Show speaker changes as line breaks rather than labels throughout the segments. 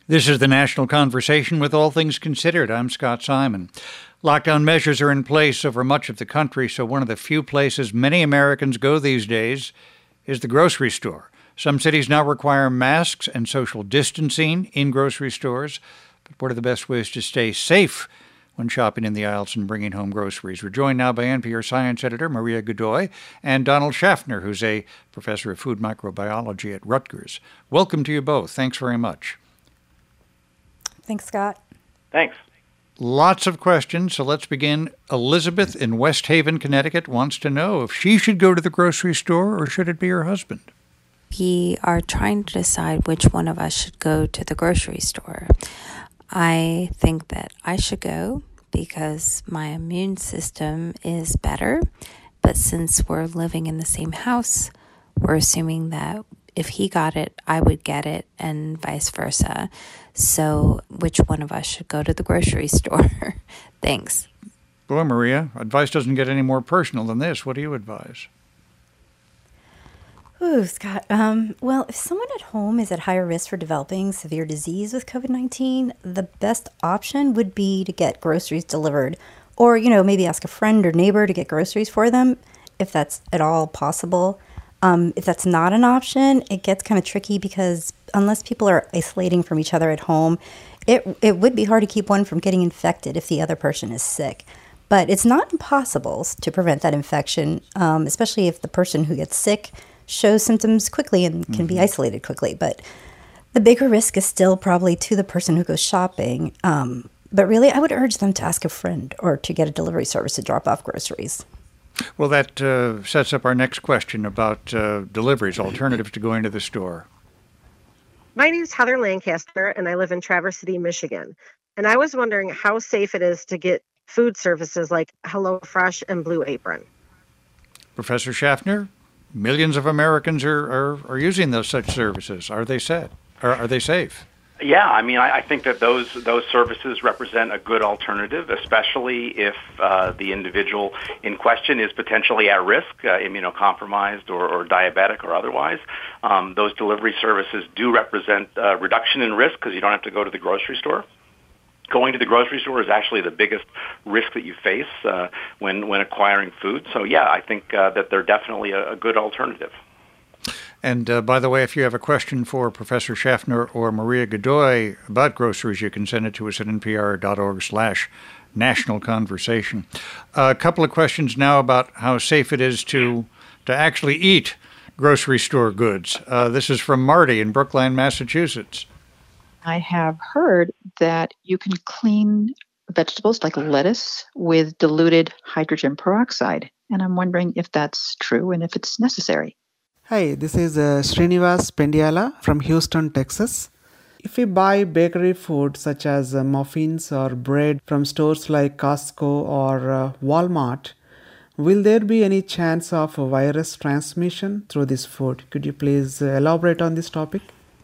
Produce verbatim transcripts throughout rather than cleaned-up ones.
This is the National Conversation with All Things Considered. I'm Scott Simon. Lockdown measures are in place over much of the country, so one of the few places many Americans go these days is the grocery store. Some cities now require masks and social distancing in grocery stores. But what are the best ways to stay safe when shopping in the aisles and bringing home groceries? We're joined now by N P R science editor Maria Godoy and Donald Schaffner, who's a professor of food microbiology at Rutgers. Welcome to you both. Thanks very much.
Thanks, Scott.
Thanks.
Lots of questions, so let's begin. Elizabeth in West Haven, Connecticut, wants to know if she should go to the grocery store or should it be her husband?
We are trying to decide which one of us should go to the grocery store. I think that I should go because my immune system is better, but since we're living in the same house, we're assuming that if he got it, I would get it, and vice versa. So which one of us should go to the grocery store? Thanks.
Boy, Maria, advice doesn't get any more personal than this. What do you advise?
Ooh, Scott. Um, well, if someone at home is at higher risk for developing severe disease with covid nineteen, the best option would be to get groceries delivered. Or, you know, maybe ask a friend or neighbor to get groceries for them, if that's at all possible. Um, if that's not an option, it gets kind of tricky because unless people are isolating from each other at home, it it would be hard to keep one from getting infected if the other person is sick. But it's not impossible to prevent that infection, um, especially if the person who gets sick shows symptoms quickly and can mm-hmm. be isolated quickly. But the bigger risk is still probably to the person who goes shopping. Um, but really, I would urge them to ask a friend or to get a delivery service to drop off groceries.
Well, that uh, sets up our next question about uh, deliveries, alternatives to going to the store.
My name is Heather Lancaster, and I live in Traverse City, Michigan. And I was wondering how safe it is to get food services like HelloFresh and Blue Apron.
Professor Schaffner, millions of Americans are, are, are using those such services. Are they set? Are, are they safe?
Yeah, I mean, I, I think that those those services represent a good alternative, especially if uh, the individual in question is potentially at risk, uh, immunocompromised or, or diabetic or otherwise. Um, those delivery services do represent a reduction in risk because you don't have to go to the grocery store. Going to the grocery store is actually the biggest risk that you face uh, when, when acquiring food. So, yeah, I think uh, that they're definitely a, a good alternative.
And uh, by the way, if you have a question for Professor Schaffner or Maria Godoy about groceries, you can send it to us at npr.org slash national conversation. Uh, a couple of questions now about how safe it is to to actually eat grocery store goods. Uh, this is from Marty in Brookline, Massachusetts.
I have heard that you can clean vegetables like lettuce with diluted hydrogen peroxide. And I'm wondering if that's true and if it's necessary.
Hi, this is uh, Srinivas Pendiala from Houston, Texas. If we buy bakery food such as uh, muffins or bread from stores like Costco or uh, Walmart, will there be any chance of a virus transmission through this food? Could you please uh, elaborate on this topic?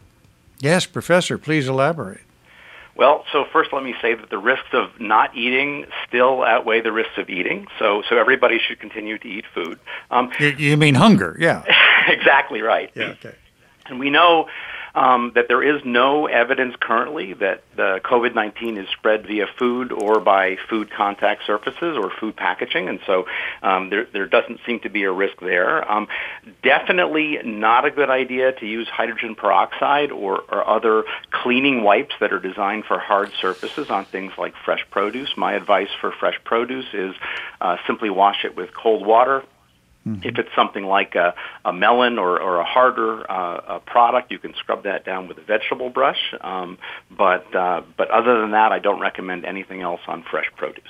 Yes, Professor, please elaborate.
Well, so first let me say that the risks of not eating still outweigh the risks of eating. So so everybody should continue to eat food. Um,
you, you mean hunger, yeah.
Exactly right.
Yeah, okay.
And we know um, that there is no evidence currently that the covid nineteen is spread via food or by food contact surfaces or food packaging, and so um, there, there doesn't seem to be a risk there. Um, definitely not a good idea to use hydrogen peroxide or, or other cleaning wipes that are designed for hard surfaces on things like fresh produce. My advice for fresh produce is uh, simply wash it with cold water. Mm-hmm. If it's something like a, a melon or, or a harder uh, a product, you can scrub that down with a vegetable brush. Um, but uh, but other than that, I don't recommend anything else on fresh produce.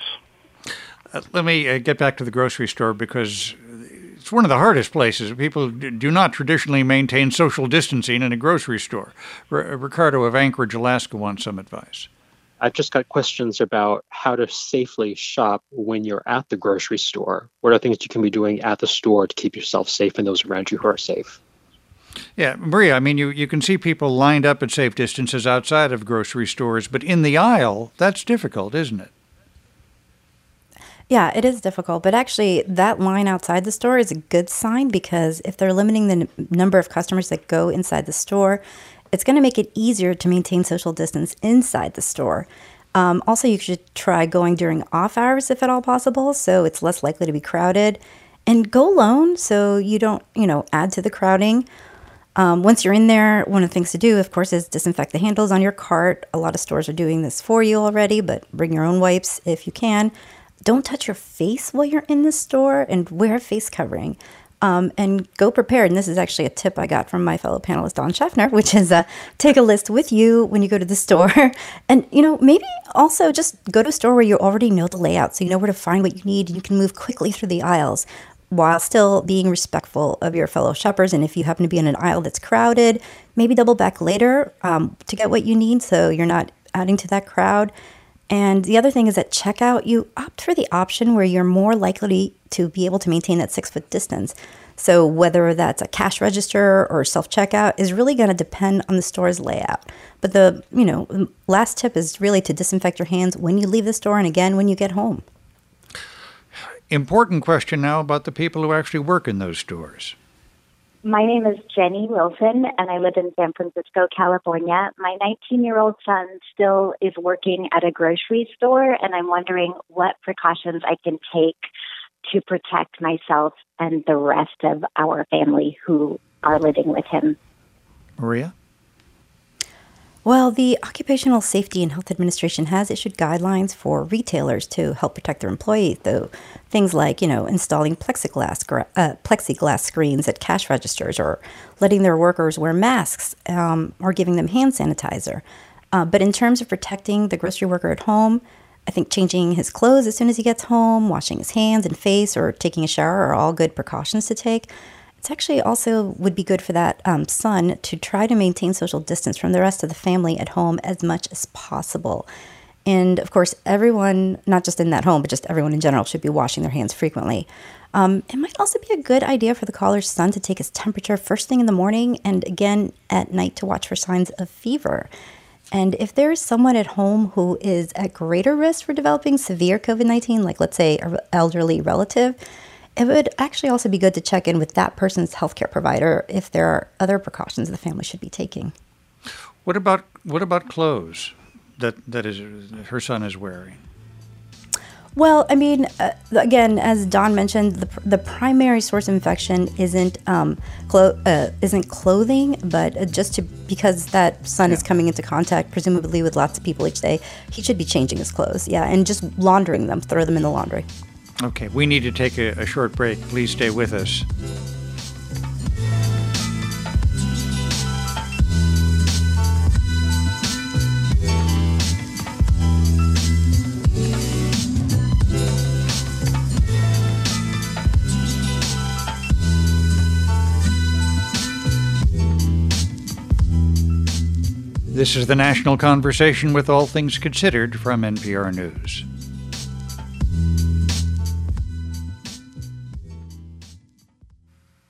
Uh, let me uh, get back to the grocery store because it's one of the hardest places. People do not traditionally maintain social distancing in a grocery store. R- Ricardo of Anchorage, Alaska wants some advice.
I've just got questions about how to safely shop when you're at the grocery store. What are things you can be doing at the store to keep yourself safe and those around you who are safe?
Yeah, Maria, I mean, you, you can see people lined up at safe distances outside of grocery stores, but in the aisle, that's difficult, isn't it?
Yeah, it is difficult, but actually that line outside the store is a good sign because if they're limiting the n- number of customers that go inside the store, it's going to make it easier to maintain social distance inside the store. Um, also, you should try going during off hours if at all possible, so it's less likely to be crowded. And go alone so you don't, you know, add to the crowding. Um, once you're in there, one of the things to do, of course, is disinfect the handles on your cart. A lot of stores are doing this for you already, but bring your own wipes if you can. Don't touch your face while you're in the store, and wear a face covering. Um, and go prepared. And this is actually a tip I got from my fellow panelist, Don Schaffner, which is uh, take a list with you when you go to the store. And, you know, maybe also just go to a store where you already know the layout, so you know where to find what you need. You can move quickly through the aisles while still being respectful of your fellow shoppers. And if you happen to be in an aisle that's crowded, maybe double back later um, to get what you need so you're not adding to that crowd. And the other thing is at checkout, you opt for the option where you're more likely to be able to maintain that six-foot distance. So whether that's a cash register or self-checkout is really going to depend on the store's layout. But the, you know, last tip is really to disinfect your hands when you leave the store and again when you get home.
Important question now about the people who actually work in those stores.
My name is Jenny Wilson, and I live in San Francisco, California. My nineteen-year-old son still is working at a grocery store, and I'm wondering what precautions I can take to protect myself and the rest of our family who are living with him.
Maria?
Well, the Occupational Safety and Health Administration has issued guidelines for retailers to help protect their employees, though things like, you know, installing plexiglass gra- uh, plexiglass screens at cash registers, or letting their workers wear masks, um, or giving them hand sanitizer. Uh, but in terms of protecting the grocery worker at home, I think changing his clothes as soon as he gets home, washing his hands and face, or taking a shower are all good precautions to take. It's actually also would be good for that um, son to try to maintain social distance from the rest of the family at home as much as possible. And of course, everyone, not just in that home, but just everyone in general, should be washing their hands frequently. Um, it might also be a good idea for the caller's son to take his temperature first thing in the morning and again at night to watch for signs of fever. And if there is someone at home who is at greater risk for developing severe COVID nineteen, like let's say an elderly relative, it would actually also be good to check in with that person's healthcare provider if there are other precautions the family should be taking.
What about what about clothes that that is her son is wearing?
Well, I mean, uh, again, as Don mentioned, the the primary source of infection isn't um clo- uh, isn't clothing, but uh, just to because that son yeah. is coming into contact presumably with lots of people each day, he should be changing his clothes, yeah, and just laundering them, throw them in the laundry.
Okay, we need to take a, a short break. Please stay with us. This is the National Conversation with All Things Considered from N P R News.